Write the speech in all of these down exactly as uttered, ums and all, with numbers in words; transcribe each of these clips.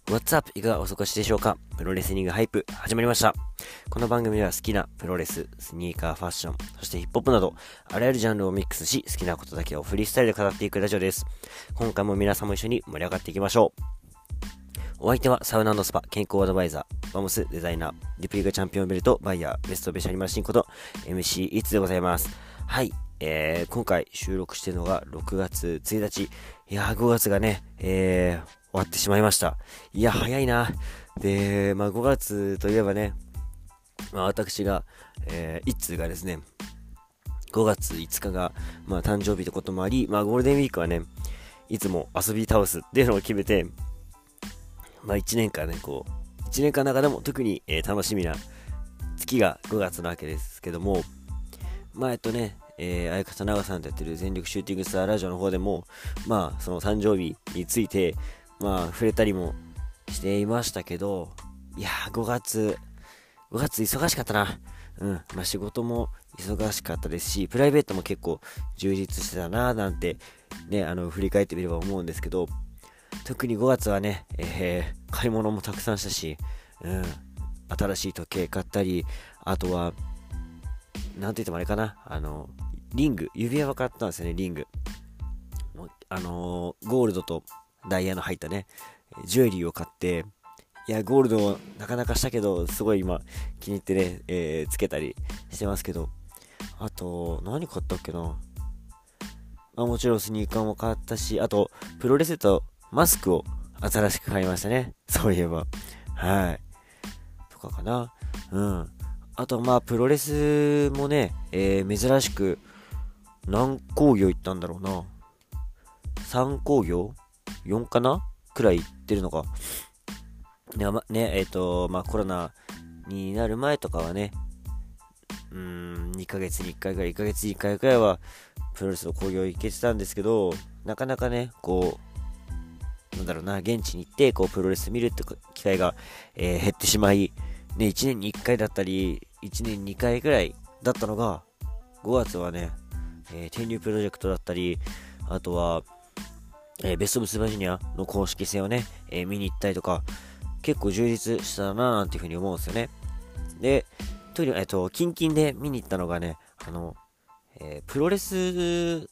What's up? いかがお過ごしでしょうか？プロレスリングハイプ始まりました。この番組では好きなプロレス、スニーカー、ファッション、そしてヒップホップなどあらゆるジャンルをミックスし、好きなことだけをフリースタイルで語っていくラジオです。今回も皆さんも一緒に盛り上がっていきましょう。お相手はサウナ&スパ健康アドバイザー、バモスデザイナー、リプリガチャンピオンベルトバイヤー、ベストベシャリマシンこと エムシー イッツでございます。はい、えー、今回収録しているのがろくがつついたち。いやーごがつがね、えー、終わってしまいました。いや早いな。で、まあごがつといえばね、まあ私が、えー、イッツがですね、ごがついつかが、まあ誕生日ということもあり、まあゴールデンウィークはね、いつも遊び倒すっていうのを決めて、まあいちねんかんね、こう、いちねんかんの中でも特に、えー、楽しみな月がごがつなわけですけども、まあえっとね、えー、相方長さんとやってる全力シューティングスターラジオの方でも、まあその誕生日について、まあ触れたりもしていましたけど、いやーごがつ、ごがつ忙しかったな。うん、まあ仕事も忙しかったですし、プライベートも結構充実してたなーなんて、ね、あの振り返ってみれば思うんですけど、特にごがつはね、えー、買い物もたくさんしたし、うん、新しい時計買ったり、あとは、なんて言ってもあれかな、あの、リング、指輪を買ったんですよね、リング。あのー、ゴールドとダイヤの入ったね、ジュエリーを買って、いや、ゴールドなかなかしたけど、すごい今気に入ってね、えー、つけたりしてますけど、あと、何買ったっけな。まあ、もちろんスニーカーも買ったし、あと、プロレスとマスクを新しく買いましたね。そういえば。はい。とかかな。うん。あと、まあ、プロレスもね、えー、珍しく、何工業行ったんだろうな。さん工業 ?よん かなくらい行ってるのか。ね、ま、ねえっ、ー、と、まあ、コロナになる前とかはね、うーん、にかげつにいっかいくらい、いっかげつにいっかいくらいは、プロレスの興行行けてたんですけど、なかなかね、こう、なんだろうな、現地に行って、こう、プロレス見るって機会が、えー、減ってしまい、ね、いちねんにいっかいだったり、いちねんにかいくらいだったのが、ごがつはね、えー、転入プロジェクトだったり、あとは、えー、ベストオブスーパージュニアの公式戦をね、えー、見に行ったりとか、結構充実したなーなんていうふうに思うんですよね。で、とにかく、えっと、キンキンで見に行ったのがね、あの、えー、プロレス、うん、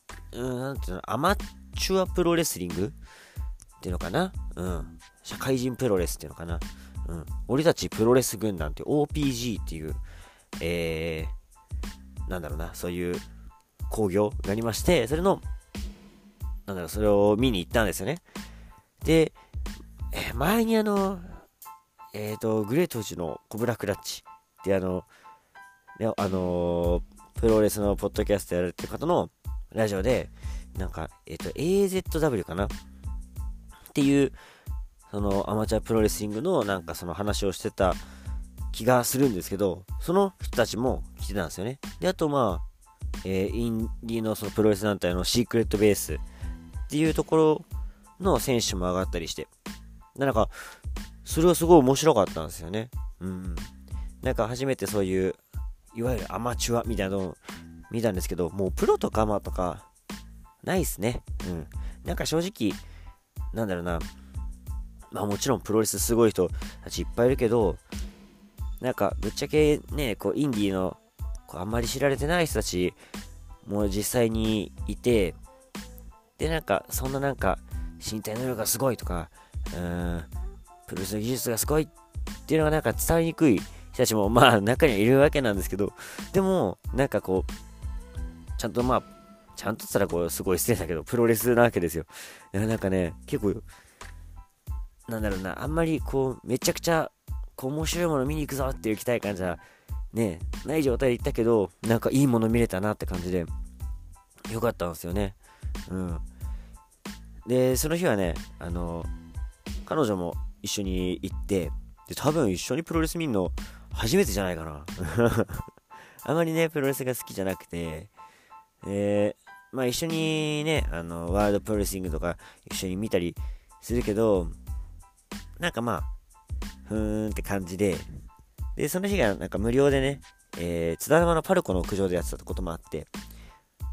なんていうの、アマチュアプロレスリングっていうのかな、うん、社会人プロレスっていうのかな、うん、俺たちプロレス軍団って オーピージー っていう、えー、なんだろうな、そういう興行がありまして、それの、なんだろう、それを見に行ったんですよね。で、えー、前にあの、えっと、グレート富士のコブラクラッチってあの、ね、あのー、プロレスのポッドキャストやるって方のラジオで、なんか、えっと、エーゼットダブリュー かなっていう、そのアマチュアプロレスリングのなんかその話をしてた気がするんですけど、その人たちも来てたんですよね。で、あとまあ、えー、インディーのそのプロレス団体のシークレットベースっていうところの選手も上がったりして、なんか、それはすごい面白かったんですよね。うん。なんか初めてそういう、いわゆるアマチュアみたいなのを見たんですけど、もうプロとかアマとか、ないっすね。うん。なんか正直、なんだろうな、まあもちろんプロレスすごい人たちいっぱいいるけど、なんかぶっちゃけね、こうインディーのこうあんまり知られてない人たちも実際にいて、でなんかそんななんか身体能力がすごいとか、うーん、プロレスの技術がすごいっていうのがなんか伝わりにくい人たちもまあ中にはいるわけなんですけど、でもなんかこうちゃんとまあちゃんと言ったらこうすごい失礼だけどプロレスなわけですよ。だからなんかね、結構なんだろうな、あんまりこうめちゃくちゃこう面白いもの見に行くぞっていう期待感じゃねない状態で行ったけど、なんかいいもの見れたなって感じでよかったんですよね。うん。でその日はね、あの彼女も一緒に行って、で多分一緒にプロレス見るの初めてじゃないかな。あまりねプロレスが好きじゃなくて、でまあ一緒にね、あのワールドプロレスリングとか一緒に見たりするけど、なんかまあふーんって感じで、でその日がなんか無料でね、えー、津田沼のパルコの屋上でやってたこともあって、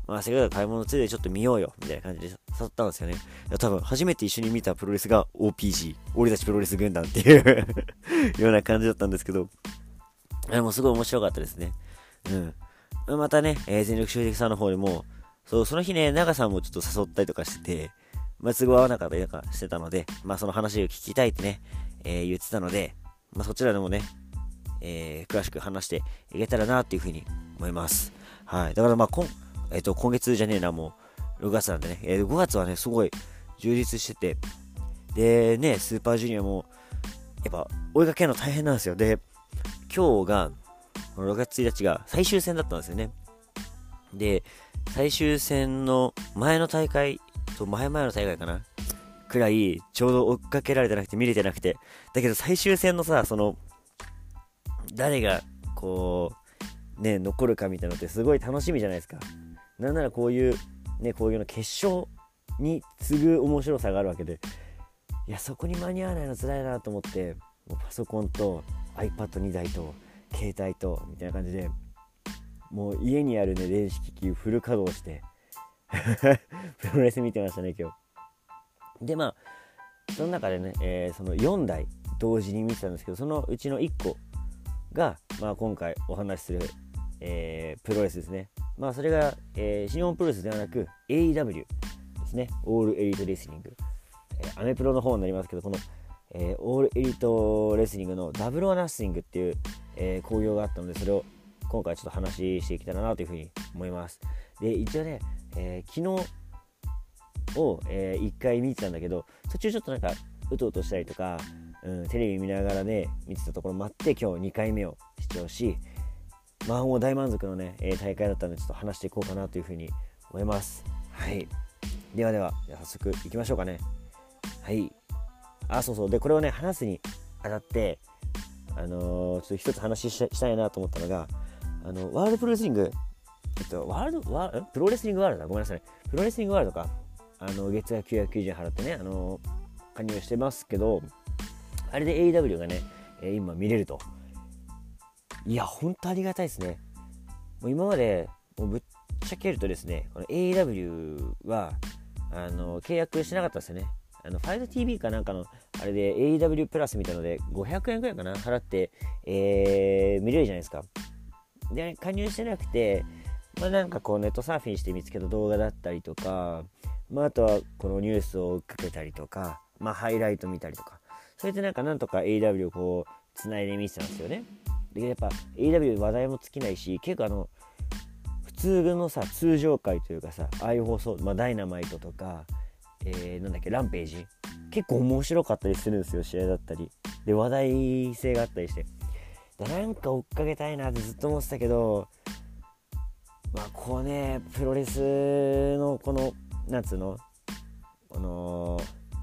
まあせっかくだから買い物ついでちょっと見ようよみたいな感じで誘ったんですよね。いや多分初めて一緒に見たプロレスが オーピージー 俺たちプロレス軍団っていうような感じだったんですけど、あれもすごい面白かったですね。うん。またね、えー、全力集敵さんの方でも、そう、その日ね、長さんもちょっと誘ったりとかしてて、まあ、都合合わなかったりとかしてたので、まあ、その話を聞きたいってね、えー、言ってたので、まあ、そちらでもね、えー、詳しく話していけたらなっていうふうに思います。はい。だからまあ、こん、えっと、今月じゃねえな、もう、ろくがつなんでね、えー、ごがつはね、すごい充実してて、で、ね、スーパージュニアも、やっぱ、追いかけるの大変なんですよ。で、今日が、ろくがつついたちが最終戦だったんですよね。で、最終戦の前の大会と前々の大会かなくらい、ちょうど追っかけられてなくて見れてなくて、だけど最終戦のさ、その、誰が、こう、ね、残るかみたいなのってすごい楽しみじゃないですか。なんならこういう、ね、こういうの決勝に次ぐ面白さがあるわけで、いや、そこに間に合わないの辛いなと思って、もうパソコンと アイパッドに 台と、携帯とみたいな感じでもう家にあるね電子機器フル稼働してプロレス見てましたね今日で。まあその中でね、えー、そのよんだい同時に見てたんですけど、そのうちのいっこが、まあ、今回お話しする、えー、プロレスですね。まあそれが、えー、新日本プロレスではなく エーイーダブリュー ですね。オールエリートレスリング、えー、アメプロの方になりますけど、この、えー、オールエリートレスリングのダブルオアナッシングっていうえー、興行があったので、それを今回ちょっと話していけたらなというふうに思います。で、一応ね、えー、昨日を、えー、いっかい見てたんだけど、途中ちょっとなんかうとうとしたりとか、うん、テレビ見ながらね見てたところもあって、今日にかいめを視聴し、まあもう大満足のね、えー、大会だったのでちょっと話していこうかなというふうに思います。はい。ではでは、じゃあ早速いきましょうかね。はい。あ、そうそう。で、これをね話すにあたって。あのー、ちょっと一つ話し した, したいなと思ったのが、あのワールドプロレスリング、えっと、ワールドワープロレスリングワールドだごめんなさいプロレスリングワールドか、あの月額きゅうひゃくきゅうじゅうえん払ってね、あのー、加入してますけど、あれで エーイーダブリュー がね、えー、今見れると。いや本当ありがたいですね。もう今までもうぶっちゃけるとですね、この エーイーダブリュー はあの契約してなかったですよね。あのファイト ティーブイ かなんかのあれで エーイーダブリュー プラスみたいなのでごひゃくえんくらいかな払って、えー、見れるじゃないですか。で加入してなくて、まあ、なんかこうネットサーフィンして見つけた動画だったりとか、まあ、あとはこのニュースを追っかけたりとか、まあ、ハイライト見たりとか、それでなんかなんとか エーイーダブリュー をこうつないで見てたんですよね。でやっぱ エーイーダブリュー 話題も尽きないし、結構あの普通のさ通常回というかさ、ああいう放送、まあ、ダイナマイトとか、えー、なんだっけランページ結構面白かったりするんですよ。試合だったりで話題性があったりして、でなんか追っかけたいなってずっと思ってたけど、まあこうねプロレスのこのなんつうのこの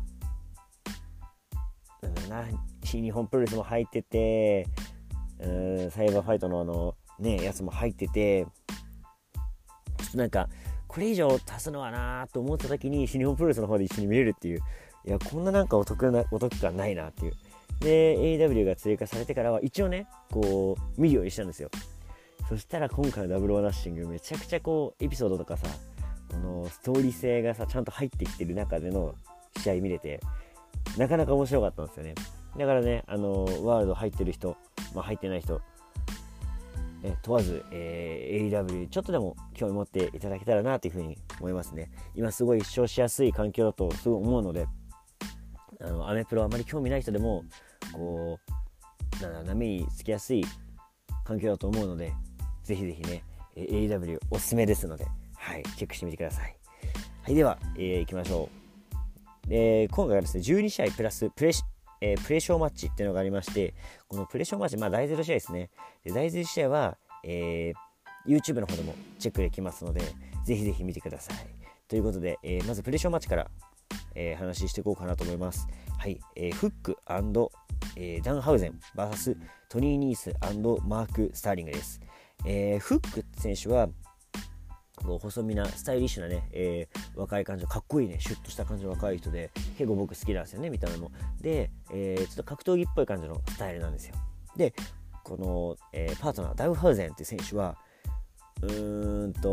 なんだろうな、新日本プロレスも入ってて、うんサイバーファイトのあのねやつも入ってて、ちょっとなんかこれ以上足すのはなと思った時に新日本プロレスの方で一緒に見れるっていう、いやこんななんかお得なお得感ないなっていう。で エーイーダブリュー が追加されてからは一応ねこう見るようにしたんですよ。そしたら今回のダブルオアナッシングめちゃくちゃこうエピソードとかさ、このストーリー性がさちゃんと入ってきてる中での試合見れて、なかなか面白かったんですよね。だからね、あのワールド入ってる人、まあ、入ってない人え問わず、えー、エーイーダブリュー ちょっとでも興味持っていただけたらなというふうに思いますね。今すごい視聴しやすい環境だとすごい思うので、あのアメプロあまり興味ない人でもこうな波につきやすい環境だと思うので、ぜひぜひね エーイーダブリュー おすすめですので、はい、チェックしてみてください。はい、では、えー、いきましょう。で今回はですねじゅうにしあいプラスプレシえー、プレショーマッチっていうのがありまして、このプレショーマッチ、まあだいゼロ試合ですね。でだいゼロ試合は、えー、YouTube の方でもチェックできますので、ぜひぜひ見てください。ということで、えー、まずプレショーマッチから、えー、話していこうかなと思います。はい、えー、フック&、えー、ダンハウゼン ブイエス トニー・ニース&マーク・スターリングです。えー、フック選手は細身なスタイリッシュなね、えー、若い感じのかっこいいねシュッとした感じの若い人で、結構僕好きなんですよね、見た目も。で、えー、ちょっと格闘技っぽい感じのスタイルなんですよ。でこの、えー、パートナーダウハウゼンっていう選手はうーんと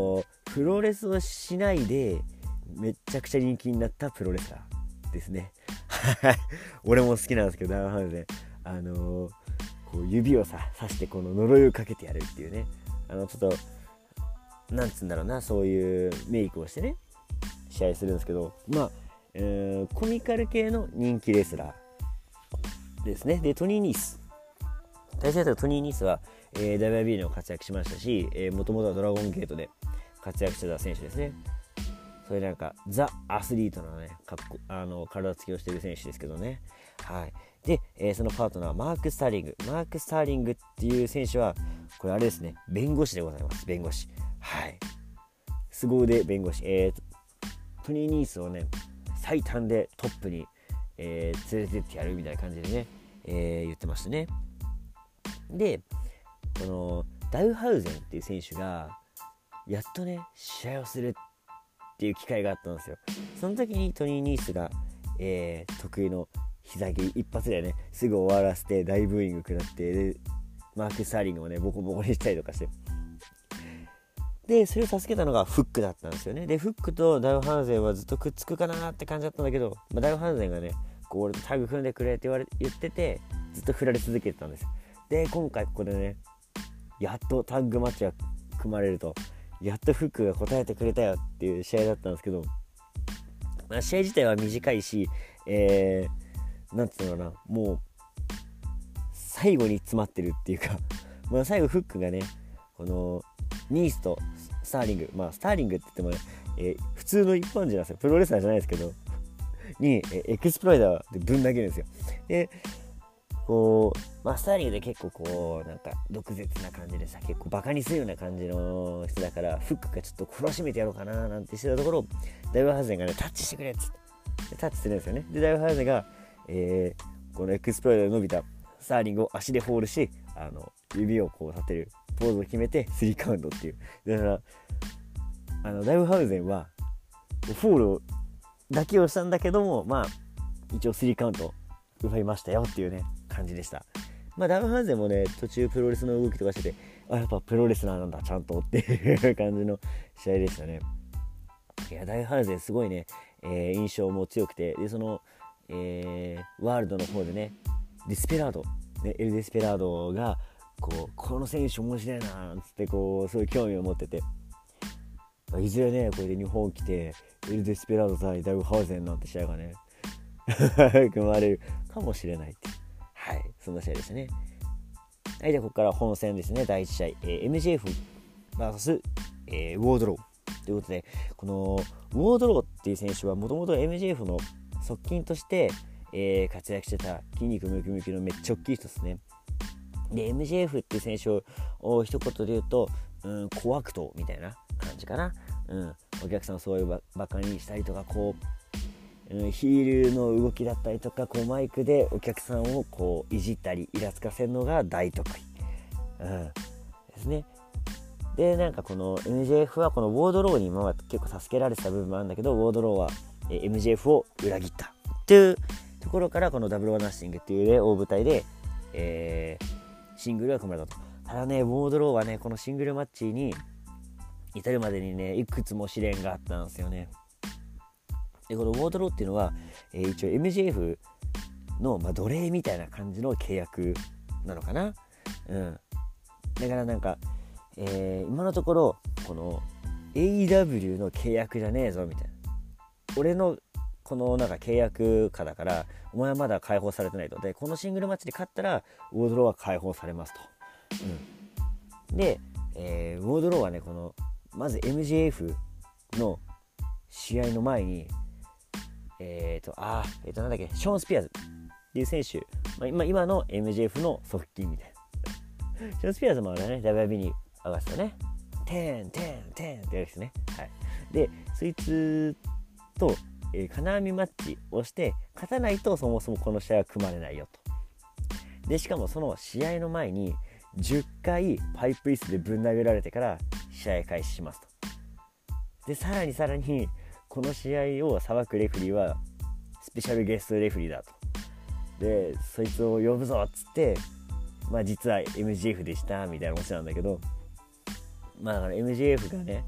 プロレスをしないでめっちゃくちゃ人気になったプロレスラーですね俺も好きなんですけど、ダイワンハウゼンあのー、こう指をさ刺してこの呪いをかけてやるっていうね、あのちょっとなんつうんだろうな、そういうメイクをしてね試合するんですけど、まあ、えー、コミカル系の人気レスラーですね。でトニー・ニース、対戦相手のトニー・ニースは、えー、ダブリューダブリューイー でも活躍しましたし、えー、もともとはドラゴンゲートで活躍してた選手ですね。それなんかザ・アスリートなね、かっこあの体つきをしている選手ですけどね。はい。で、えー、そのパートナーマーク・スターリングマーク・スターリングっていう選手はこれあれですね、弁護士でございます。弁護士、はい、凄腕弁護士、えー、トニー・ニースをね最短でトップに、えー、連れてってやるみたいな感じでね、えー、言ってましたね。でこのダウハウゼンっていう選手がやっとね試合をするっていう機会があったんですよ。その時にトニー・ニースが、えー、得意の膝蹴り一発でねすぐ終わらせて大ブーイング食らって、でマーク・スターリングもねボコボコにしたりとかして、でそれを助けたのがフックだったんですよね。でフックとダウハウゼンはずっとくっつくかなって感じだったんだけど、まあ、ダウハウゼンがねこう俺とタッグ組んでくれって言われ言っててずっと振られ続けてたんです。で今回ここでねやっとタッグマッチが組まれると、やっとフックが答えてくれたよっていう試合だったんですけど、まあ、試合自体は短いし、えー、なんていうのかな、もう最後に詰まってるっていうかまあ最後フックがねこのニースとスターリング、まあスターリングって言ってもね、えー、普通の一般人なんですよ、プロレスラーじゃないですけどに、えー、エクスプロイダーでぶん投げるんですよ。でこう、まあ、スターリングで結構こうなんか毒舌な感じでさ、結構バカにするような感じの人だから、フックがちょっと懲らしめてやろうかななんてしてたところ、ダイワハウゼンがねタッチしてくれっつってタッチするんですよね。でダイワハウゼンが、えー、このエクスプロイダーで伸びたスターリングを足でホールし、あの指をこう立てるポーズを決めてスリーカウントっていう。だからあのダイワハウゼンはフォールだけをしたんだけども、まあ一応スリーカウント奪いましたよっていうね感じでした。まあダイワハウゼンもね途中プロレスの動きとかしてて、あやっぱプロレスラーなんだちゃんとっていう感じの試合でしたね。いやダイワハウゼンすごいね、えー、印象も強くて、でその、えー、ワールドの方でねディスペラード、ね、エル・ディスペラードがこうこの選手面白いなーっつってこうそういう興味を持ってて、いずれねこれで日本来てエル・ディスペラード対ダイワハウゼンなんて試合がね組まれるかもしれないって、はい、そんな試合でしたね。はい、ではここから本戦ですね。だいいち試合、えー、エムジェエフ ブイエス、えー、ウォードローということで、このウォードローっていう選手はもともと エムジェエフ の側近として、えー、活躍してた筋肉ムキムキのめっちゃ大きい人ですね。で エムジェエフ っていう選手を一言で言うと、うん、小悪党みたいな感じかな、うん、お客さんをそういうバ、バカにしたりとか、こう、うん、ヒールの動きだったりとか、こうマイクでお客さんをこういじったりイラつかせるのが大得意、うん、ですね。でなんかこの エムジェエフ はこのウォードローに今まで結構助けられてた部分もあるんだけど、ウォードローは エムジェエフ を裏切ったっていうところから、このダブルオアナッシングっていう、ね、大舞台で、えーシングルが組まれたと。ただねウォードローはねこのシングルマッチに至るまでにねいくつも試練があったんですよね。でこのウォードローっていうのは、えー、一応 エムジェエフ の、まあ、奴隷みたいな感じの契約なのかな、うん、だからなんか、えー、今のところこの エーイーダブリュー の契約じゃねえぞみたいな、俺のこのなんか契約下だからお前はまだ解放されてないと。でこのシングルマッチで勝ったらウォードローは解放されますと、うん、で、えー、ウォードローはねこのまず エムジェエエフ の試合の前にえーとあーえーとなんだっけショーン・スピアーズっていう選手、まあ、今, 今の エムジェエエフ の側近みたいなショーン・スピアーズもあれね ダブリューダブリューイー に上がってたね、テンテンテンってやるですね、はい、でそいつとえー、金網マッチをして勝たないとそもそもこの試合は組まれないよと。でしかもその試合の前にじゅっかいパイプ椅子でぶん殴られてから試合開始しますと。でさらにさらにこの試合を裁くレフェリーはスペシャルゲストレフェリーだと。でそいつを呼ぶぞっつって、まあ実は エムジェエフ でしたみたいな話なんだけど、まあだから エムジェエフ がね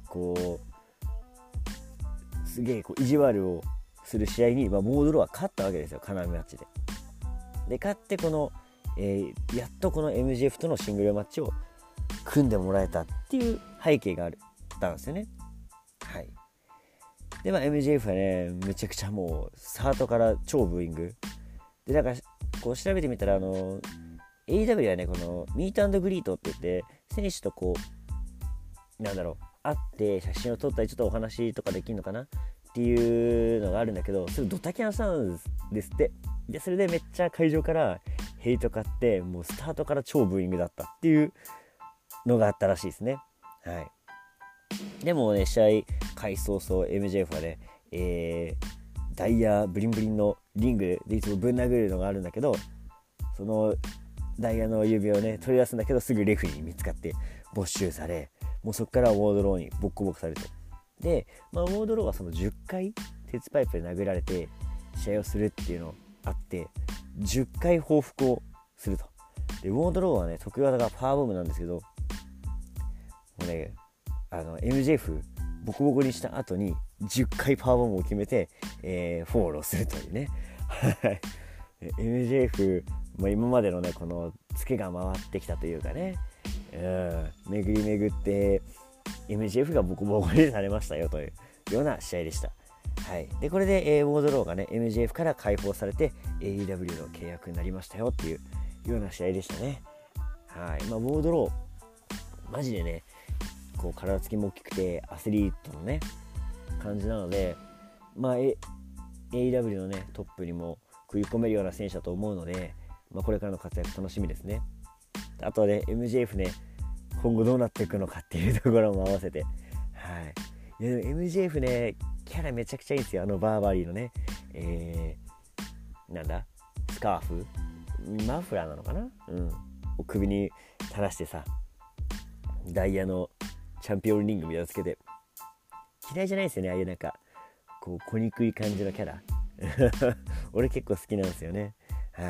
こうすげえこう意地悪をする試合に、まあ、モードローは勝ったわけですよ、金網マッチで。で勝ってこの、えー、やっとこの エムジェーエフ とのシングルマッチを組んでもらえたっていう背景があったんですよね。はい。でまあ エムジェーエフ はねめちゃくちゃもうスタートから超ブーイングで、なんかこう調べてみたらあの エーイーダブリュー はねこのミート&グリートって言って選手とこうなんだろう会って写真を撮ったりちょっとお話とかできるのかなっていうのがあるんだけど、それドタキャンしたんですって。でそれでめっちゃ会場からヘイト買ってもうスタートから超ブーイングだったっていうのがあったらしいですね。はい。でもね試合開始早々 エムジェーエフ はね、えー、ダイヤブリンブリンのリングでいつもぶん殴るのがあるんだけど、そのダイヤの指をね取り出すんだけどすぐレフェリーに見つかって没収され、もうそこからウォードローにボッコボコされると。で、まあ、ウォードローはそのじゅっかい鉄パイプで殴られて試合をするっていうのあってじゅっかい報復をすると。でウォードローはね得意技がパワーボムなんですけど、もうねあの エムジェーエフ ボコボコにした後にじゅっかいパワーボムを決めて、えー、フォローするというねエムジェーエフ、まあ、今までのねこのツケが回ってきたというかね、うん、巡り巡って エムジェーエフ がボコボコにされましたよというような試合でした。はい、でこれで、えー、ウォードローがね エムジェーエフ から解放されて エーイーダブリュー の契約になりましたよっていうような試合でしたね。はい、まあ、ウォードローマジでねこう体つきも大きくてアスリートのね感じなので、まあ、エーイーダブリュー のねトップにも食い込めるような選手だと思うので、まあ、これからの活躍楽しみですね。あとはね エムジェーエフ ね今後どうなっていくのかっていうところも合わせて、はい、いやでも エムジェーエフ ねキャラめちゃくちゃいいんですよ。あのバーバリーのね、えー、なんだスカーフマフラーなのかな、うん、を首に垂らしてさダイヤのチャンピオンリングみたいなのつけて、嫌いじゃないですよねああいうなんかこう小憎い感じのキャラ俺結構好きなんですよね。はい。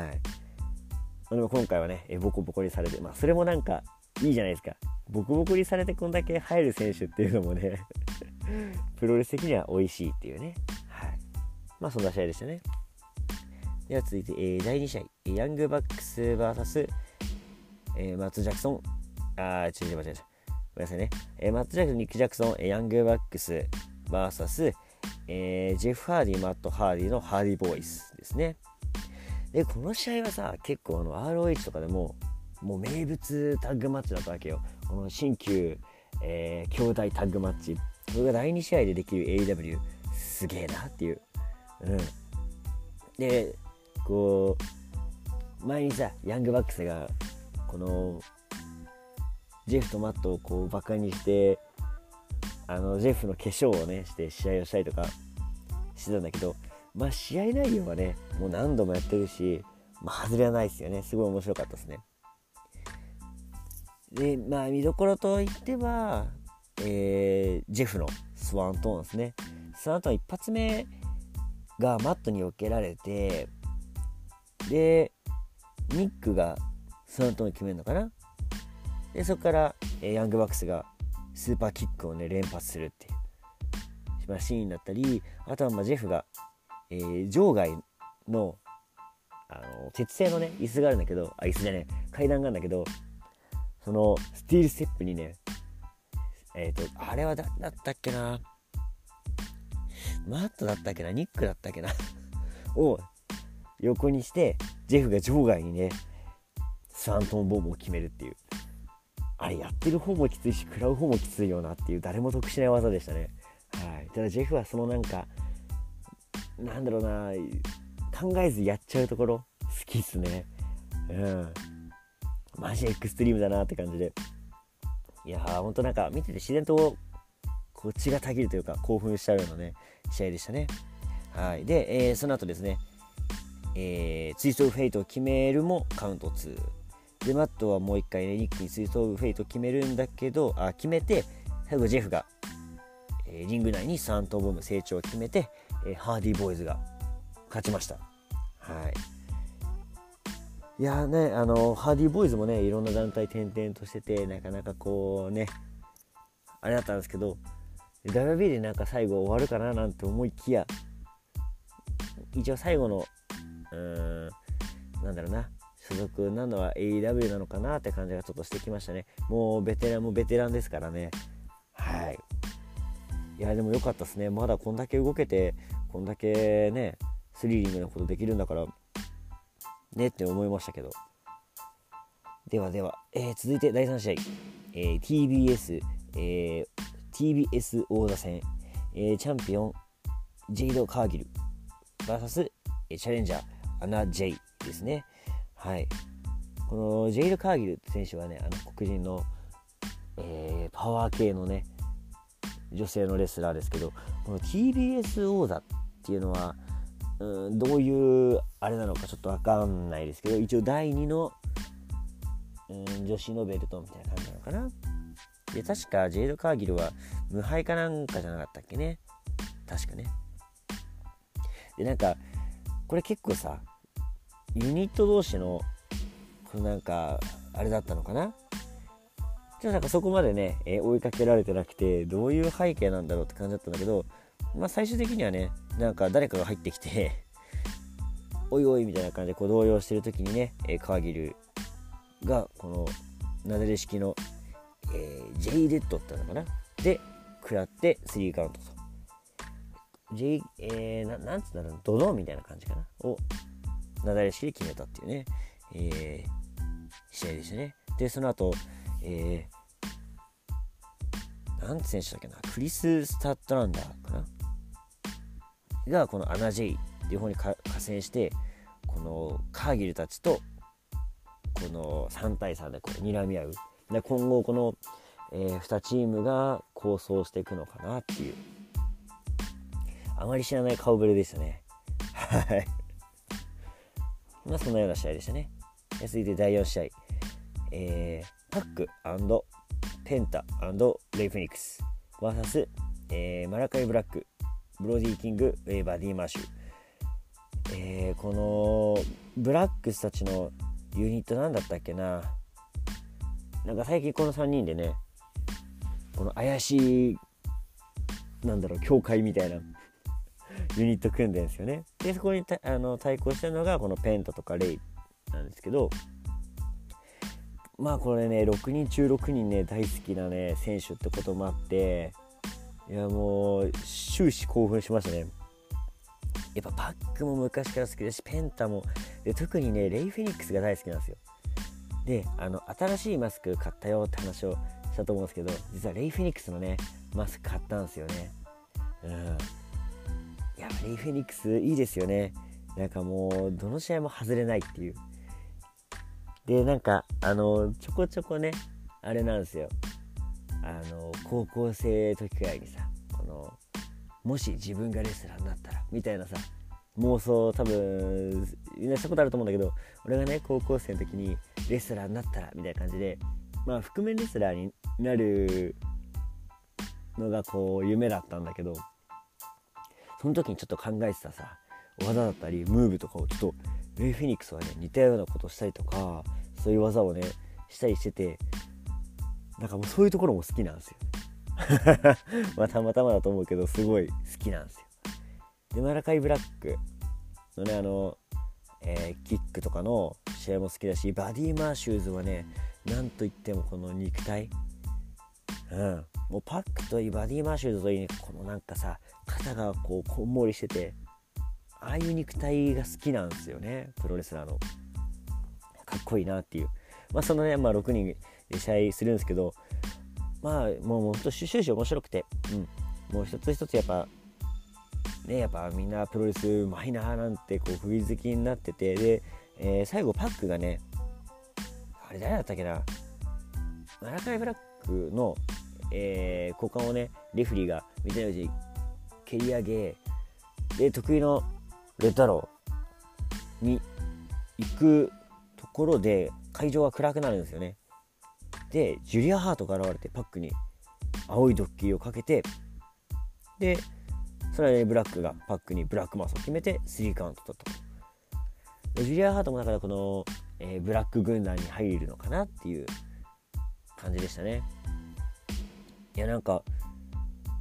でも今回はねえボコボコにされて、まあそれもなんかいいじゃないですか。ボコボコにされてこんだけ入る選手っていうのもねプロレス的には美味しいっていうね。はい。まあそんな試合でしたね。では続いて、えー、だいに試合ヤングバックス ブイエス、えー、マッツ・ジャクソンあーちょっと間違えたごめんなさいね、えー、マッツ・ジャクソン、ニック・ジャクソン、えー、ヤングバックス ブイエス、えー、ジェフ・ハーディ、マット・ハーディのハーディボーイスですね。でこの試合はさ結構あの アールオーエイチ とかでももう名物タッグマッチだったわけよ。この新旧、えー、兄弟タッグマッチ、これがだいに試合でできる エーイーダブリュー すげえなっていう、うん、でこう前にさヤングバックスがこのジェフとマットをこうバカにしてあのジェフの化粧をねして試合をしたりとかしてたんだけど、まあ試合内容はねもう何度もやってるし、まあ外れはないですよね。すごい面白かったですね。でまあ見どころといっては、えー、ジェフのスワントーンですね。スワントーン一発目がマットに避けられて、でニックがスワントーン決めるのかな。でそこから、えー、ヤングバックスがスーパーキックをね連発するっていう、まあ、シーンだったり、あとはまあジェフが、えー、場外のあの鉄製のね椅子があるんだけど、あ椅子じゃね階段があるんだけど、そのスティールステップにねえっ、ー、とあれは誰だったっけな、マットだったっけな、ニックだったっけなを横にしてジェフが場外にねスワントンボムを決めるっていう、あれやってる方もきついし食らう方もきついよなっていう誰も得しない技でしたね。はい。ただジェフはそのなんかなんだろうな考えずやっちゃうところ好きっすね。うんマジエクストリームだなって感じで、いやーほんとなんか見てて自然とこう血がたぎるというか興奮しちゃうようなね試合でしたね。はい。で、えー、その後ですね、えー、ツイストオブフェイトを決めるもカウントツーで、マットはもう一回ねニックにツイストオブフェイトを決めるんだけど、あ決めて最後ジェフが、えー、リング内にスワントンボム成長を決めて、えー、ハーディーボーイズが勝ちました。はい。いやね、あのハーディーボーイズもねいろんな団体転々としててなかなかこうねあれだったんですけど、 で ダブリュービー でなんか最後終わるかななんて思いきや、一応最後のうーんなんだろうな所属なのは エーイーダブリュー なのかなって感じがちょっとしてきましたね。もうベテランもベテランですからね。はい。いやでも良かったですね。まだこんだけ動けてこんだけねスリリングなことできるんだからねって思いましたけど。ではでは、えー、続いてだいさん試合、えー、ティービーエス、えー、ティービーエス 王座戦、えー、チャンピオンジェイド・カーギル ブイエス チャレンジャーアナ・ジェイですね。はい。このジェイド・カーギルって選手はね、あの黒人の、えー、パワー系のね女性のレスラーですけど、この ティービーエス 王座っていうのはうん、どういうあれなのかちょっと分かんないですけど、一応だいにの、うん、女子のベルトみたいな感じなのかな。で確かジェイド・カーギルは無敗かなんかじゃなかったっけね、確かね。でなんかこれ結構さユニット同士のこのなんかあれだったのかな。ちょっとなんかそこまでね、えー、追いかけられてなくてどういう背景なんだろうって感じだったんだけど、まあ最終的にはねなんか誰かが入ってきておいおいみたいな感じでこう動揺してる時にね、えー、カーギルがこのなでれ式の、えー、J レッドってのかなで食らってスリーカウントと J、えー、な, なんつうんだろうドドンみたいな感じかなをなだれ式で決めたっていうね、えー、試合でしたね。でその後、えー、なんて選手だっけな、クリス・スタッドランダーかながこのアナ・ジェイっていう方に加戦して、このカーギルたちとこのさんたいさんでこう睨み合う。で今後この、えー、にチームが構想していくのかなっていう、あまり知らない顔ぶれでしたね。はいまあそのような試合でしたね。続いてだいよん試合、えー、パック&ペンタ&レイ・フェニックス ブイエス、えー、マラカイ・ブラック、ブロディ・キング、バディ・マーシュ、えー、このブラックスたちのユニットなんだったっけな、なんか最近このさんにんでねこの怪しいなんだろう教会みたいなユニット組んでるんですよね。でそこにたあの対抗したのがこのペンタとかレイなんですけど、まあこれねろくにん中ろくにんね大好きなね選手ってこともあって、いやもう終始興奮しましたね。やっぱパックも昔から好きだしペンタもで、特にねレイ・フェニックスが大好きなんですよ。であの新しいマスク買ったよって話をしたと思うんですけど、実はレイ・フェニックスのねマスク買ったんですよね。うん、いやレイ・フェニックスいいですよね。なんかもうどの試合も外れないっていう。でなんかあのちょこちょこねあれなんですよ、あの高校生時くらいにさ、このもし自分がレスラーになったらみたいなさ妄想多分みんなしたことあると思うんだけど、俺がね高校生の時にレスラーになったらみたいな感じで、まあ覆面レスラーになるのがこう夢だったんだけど、その時にちょっと考えてたさ技だったりムーブとかをちょっとレイ・フェニックスはね似たようなことをしたりとか、そういう技をねしたりしてて、なんかもうそういうところも好きなんですよまあたまたまだと思うけどすごい好きなんですよ。でマラカイ・ブラックのねあの、えー、キックとかの試合も好きだし、バディ・マーシューズはねなんといってもこの肉体、うんもうパックといいバディ・マーシューズといい、ね、このなんかさ肩がこうこんもりしてて、ああいう肉体が好きなんですよね。プロレスラーのかっこいいなっていう、まあそのね、まあ、ろくにんで試合するんですけど、まあもうほんと終始面白くて、うん、もう一つ一つやっぱねやっぱみんなプロレスうまいななんてこう釘付きになってて、で、えー、最後パックがねあれ誰だったっけな、マラカイ・ブラックの、えー、股間をねレフリーが見たように蹴り上げで得意のレッドアローに行くところで会場が暗くなるんですよね。でジュリア・ハートが現れてパックに青いドッキリをかけて、でそれは、ね、ブラックがパックにブラックマスを決めてスリーカウントだと。でジュリア・ハートもだからこの、えー、ブラック軍団に入るのかなっていう感じでしたね。いやなんか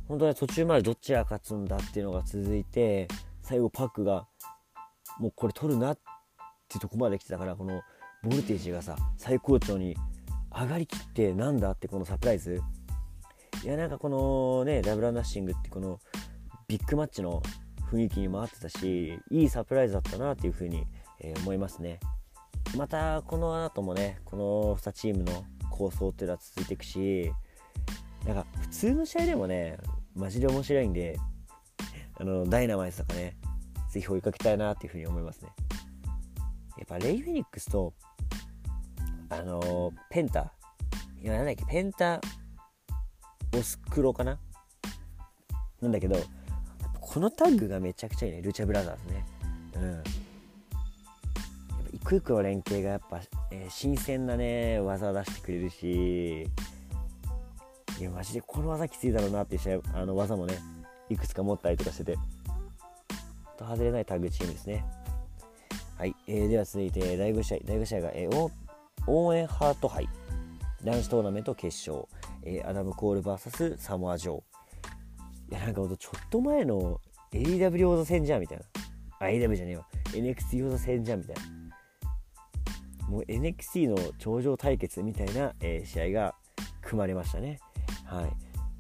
本当に途中までどっちが勝つんだっていうのが続いて、最後パックがもうこれ取るなってとこまで来てたから、このボルテージがさ最高潮に上がりきって、なんだってこのサプライズ、いやなんかこのねダブルアナッシングってこのビッグマッチの雰囲気にも合ってたし、いいサプライズだったなっていう風に、えー、思いますね。またこの後もねこのにチームの構想っていうのは続いていくし、なんか普通の試合でもねマジで面白いんで、あのダイナマイトとかねぜひ追いかけたいなっていう風に思いますね。やっぱレイフェニックスとあのペンタ、いやなんだっけペンタオスクロかななんだけど、このタッグがめちゃくちゃいいね、ルチャブラザーズね。うん。やっぱ一個一個の連携がやっぱ、えー、新鮮なね技を出してくれるし、いやマジでこの技きついだろうなっていう試合、あの技もねいくつか持ったりとかしてて、と外れないタッグチームですね。はい、えー、では続いてだいご試合、だいご試合が、えー、オーエンハート杯男子トーナメント決勝、えー、アダム・コール ブイエス サモア・ジョー。いやなんかほんとちょっと前の エーイーダブリュー 王座戦じゃんみたいな、あ エーイーダブリュー じゃねえわ エヌエックスティー 王座戦じゃんみたいな、もう エヌエックスティー の頂上対決みたいな、えー、試合が組まれましたね。はい。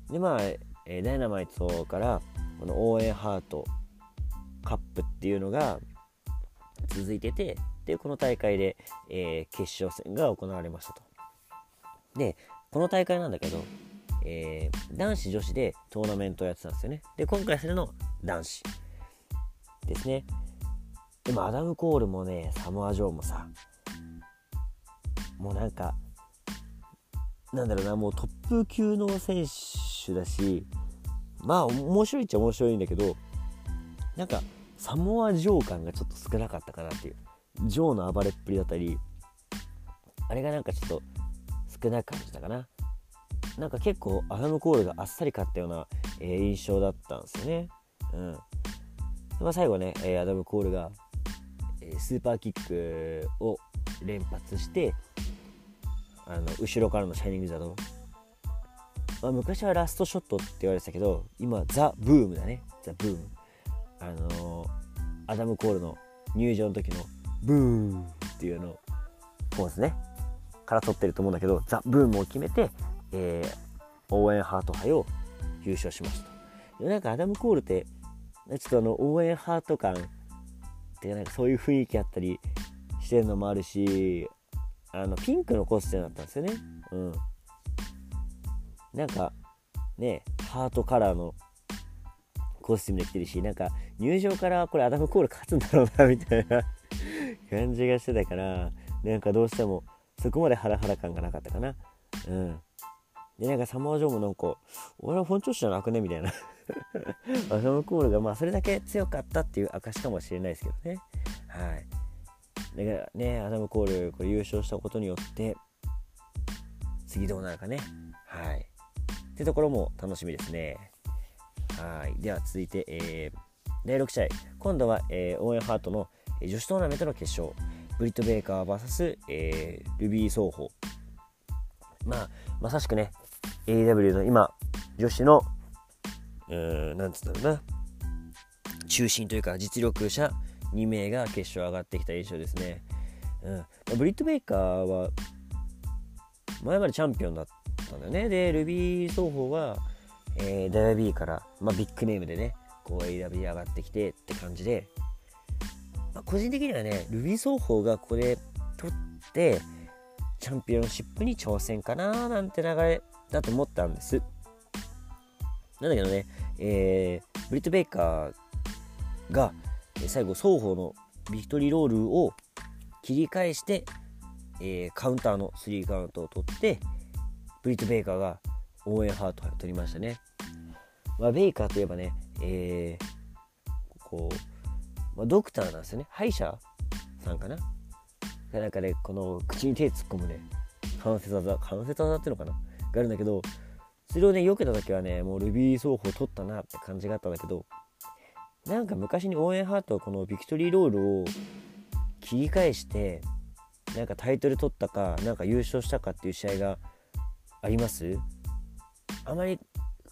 でまあ、えー、ダイナマイトからこのオーエンハートカップっていうのが続いてて、でこの大会で、えー、決勝戦が行われましたと。でこの大会なんだけど、えー、男子女子でトーナメントをやってたんですよね。で今回するの男子ですね。でもアダム・コールもねサモア・ジョーもさ、もうなんかなんだろうな、もうトップ級の選手だし、まあ面白いっちゃ面白いんだけど、なんかサモア・ジョー感がちょっと少なかったかなっていう、ジョーの暴れっぷりだったり、あれがなんかちょっと少なく感じたかな。なんか結構アダム・コールがあっさり勝ったような、えー、印象だったんですよね。うん。まあ、最後ね、えー、アダム・コールが、えー、スーパーキックを連発して、あの後ろからのシャイニングザド、まあ、昔はラストショットって言われてたけど、今ザ・ブームだね。ザ・ブーム。あのー、アダム・コールの入場の時のブーンっていうのポーズねから取ってると思うんだけど、ザ・ブームを決めて、えー、オーエンハート杯を優勝しました。でなんかアダム・コールってちょっとあのオーエンハート感ってなんかそういう雰囲気あったりしてるのもあるし、あのピンクのコスチュームだったんですよね。うん。なんかねハートカラーのコスチュームで着てるし、なんか入場からこれアダム・コール勝つんだろうなみたいな感じがしてたから、なんかどうしてもそこまでハラハラ感がなかったかな。うん。でなんかサモア・ジョーもなんか俺は本調子じゃなくねみたいなアダム・コールがまあそれだけ強かったっていう証かもしれないですけどね。はい。だからねアダム・コールこれ優勝したことによって次どうなるかね。はい。ってところも楽しみですね。はい。では続いて、えー、だいろく試合、今度は、えー、オーエンハートの女子トーナメントの決勝、ブリット・ベイカー ブイエス、えー、ルビー・ソーホー。まあまさしくね エーイーダブリュー の今女子のうーんなんつうんだろうな中心というか実力者に名が決勝上がってきた印象ですね。うん、ブリット・ベイカーは前までチャンピオンだったんだよね。でルビー・ソーホーは、えー、ダイワビー から、まあ、ビッグネームでねこう エーイーダブリュー 上がってきてって感じで、まあ、個人的にはねルビー・ソーホーがここで取ってチャンピオンシップに挑戦かななんて流れだと思ったんです。なんだけどね、えー、ブリット・ベイカーが最後双方のビクトリーロールを切り返して、えー、カウンターのスリーカウントを取ってブリット・ベイカーがオーエンハートを取りましたね。まあ、ベイカーといえばね、えー、こう、まあ、ドクターなんですよね。歯医者さんかな。なんかねこの口に手突っ込むね関節技関節技っていうのかながあるんだけど、それをね避けた時はねもうルビー奏法取ったなって感じがあったんだけど、なんか昔にオーエンハートはこのビクトリーロールを切り返してなんかタイトル取ったかなんか優勝したかっていう試合があります？あまり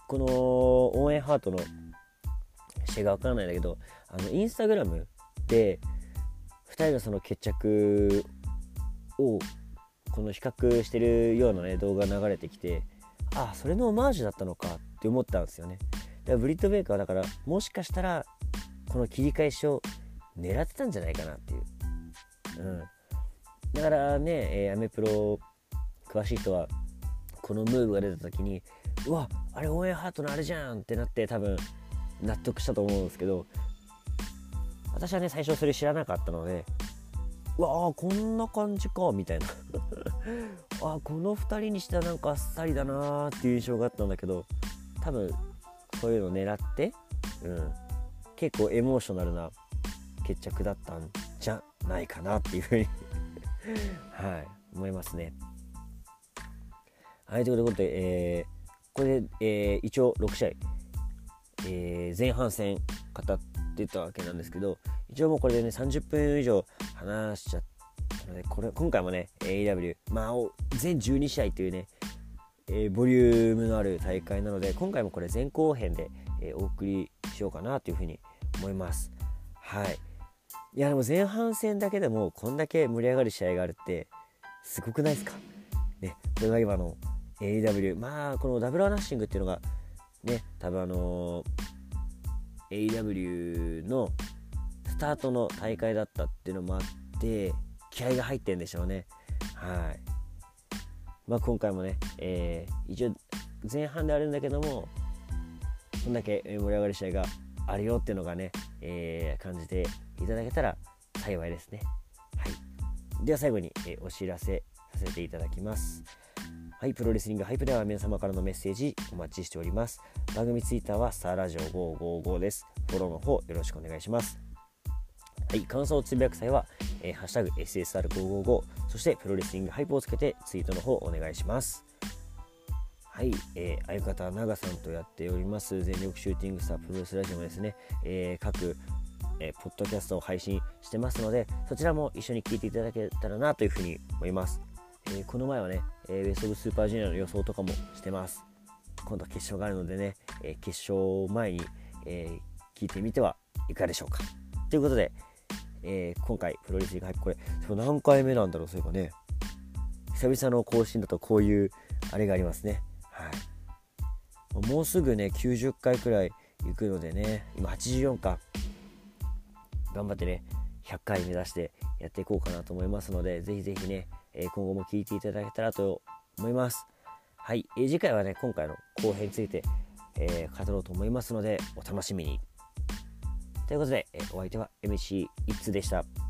この応援ハートの試合が分からないんだけど、あのインスタグラムでふたりのその決着をこの比較してるようなね動画が流れてきて、あそれのオマージュだったのかって思ったんですよね。だからブリット・ベイカーはだからもしかしたらこの切り返しを狙ってたんじゃないかなっていう、うん、だからね、えー、アメプロ詳しい人はこのムーブが出た時に、うわあれ応援ハートのあれじゃんってなって多分納得したと思うんですけど、私はね最初それ知らなかったので、うわあこんな感じかみたいなあこのふたりにしてはなんかあっさりだなーっていう印象があったんだけど、多分そういうのを狙って、うん、結構エモーショナルな決着だったんじゃないかなっていうふうにはい思いますね。はい、ということで、えー、これで、えー、一応ろく試合、えー、前半戦語ってたわけなんですけど、一応もうこれでねさんじゅっぷん以上話しちゃったので、これ今回もね エーイーダブリュー、まあ全じゅうに試合というね、えー、ボリュームのある大会なので、今回もこれ前後編で、えー、お送りしようかなというふうに思います。はい。いやでも前半戦だけでもこんだけ盛り上がる試合があるってすごくないですかね。これが今の エーイーダブリュー、まあこのダブルアナッシングっていうのがね、多分あのー、エーイーダブリュー のスタートの大会だったっていうのもあって気合が入ってるんでしょうね。はい。まあ今回もね、えー、一応前半であるんだけども、こんだけ盛り上がる試合があるよっていうのがね、えー、感じていただけたら幸いですね。はい。では最後に、えー、お知らせさせていただきます。はい、プロレスリングハイプでは皆様からのメッセージお待ちしております。番組ツイッターはスターラジオごーごーごです。フォローの方よろしくお願いします。はい、感想をつぶやく際は、えー、ハッシュタグ エスエスアールごーごーご、そしてプロレスリングハイプをつけてツイートの方お願いします。はい、えー、相方長さんとやっております全力シューティングスタープロレスラジオもですね、えー、各、えー、ポッドキャストを配信してますので、そちらも一緒に聞いていただけたらなというふうに思います。えー、この前はね、えー、ベストオブスーパージュニアの予想とかもしてます。今度は決勝があるのでね、えー、決勝前に、えー、聞いてみてはいかがでしょうか。ということで、えー、今回プロレスリングハイプ、これ何回目なんだろう。そういえばね、久々の更新だとこういうあれがありますね。はい、もうすぐねきゅうじゅっかいくらい行くのでね、今はちじゅうよんか、頑張ってねひゃっかい目指してやっていこうかなと思いますので、ぜひぜひね、えー、今後も聞いていただけたらと思います。はい、えー、次回はね今回の後編について、えー、語ろうと思いますのでお楽しみに。ということで、えー、お相手は エムシー イッツでした。